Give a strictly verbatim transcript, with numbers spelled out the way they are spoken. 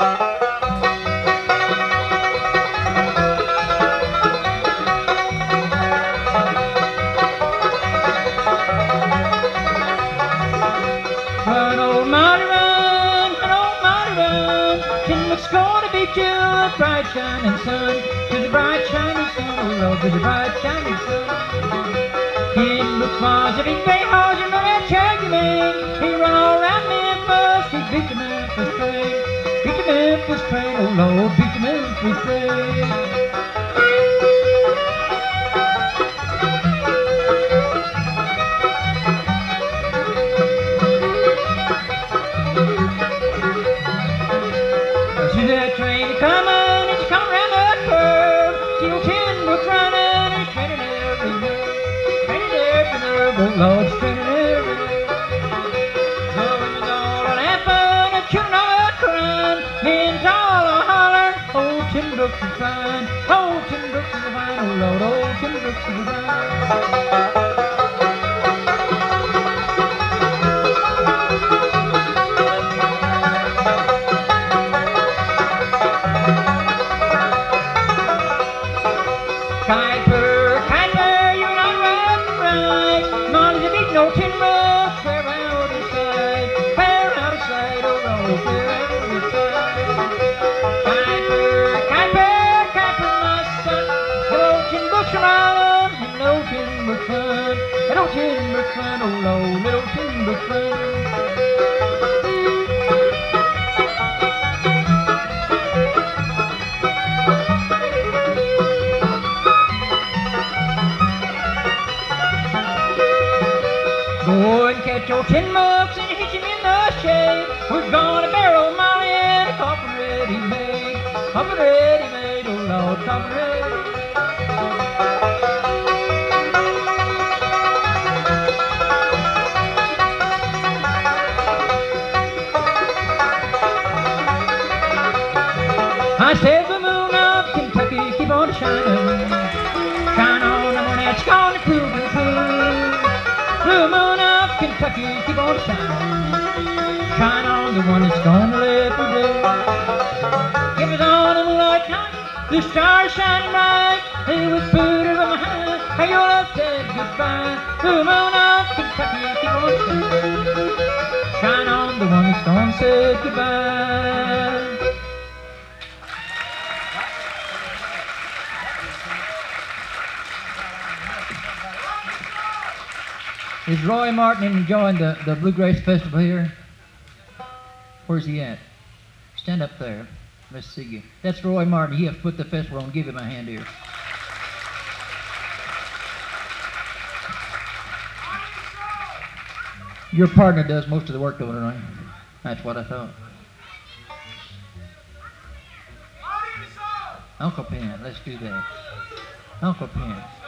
Run, old Marty, run, run, old Marty, run. Kennewick's gonna beat you a bright shining sun. To the bright shining sun, oh Lord, to the bright shining sun. Kennewick was a big gray horse, and run that shaggy man. He run all around Memphis, he beat the Memphis train. Beat the Memphis train, oh Lord, beat the Memphis train. See that train coming, it's coming round the curve. See old Kennewick running, and it's training every nerve. Training every nerve, oh Lord, it's training every nerve. Going with all the laughing and children all a crying. Men's all a hollering, old Kennewick is fine. Old Kennewick is fine, oh Lord, old Kennewick is fine. Kiper, Kiper, you're not riding right. Molly's a beating old Kennewick, fair out of sight. Fair out of sight, oh Lord, fair out of sight. Kiper, Kiper, Kiper, my son. That old Kennewick's around, and that old Kennewick's fun. That old Kennewick's fun, oh Lord, that old Kennewick's fun. Go and catch old Kennewick and hitch him in the shade. We're gonna bury old Molly in a coffin ready made. Coffin ready made, oh Lord, coffin ready. I said the moon of Kentucky keep on shining. Shine on the moon that's gonna prove and prove. The moon of Kentucky keep on shining. Shine on the one that's gonna live for day. Give us on the moonlight night, the stars shine bright. They whispered of my hand, how your love said goodbye. The moon of Kentucky keep on shining. Shine on the one that's gonna say goodbye. Is Roy Martin enjoying the, the Bluegrass Festival here? Where's he at? Stand up there. Let's see you. That's Roy Martin. He has put the festival on. Give him a hand here. Your partner does most of the work, don't he? That's what I thought. Uncle Penn. Let's do that. Uncle Penn.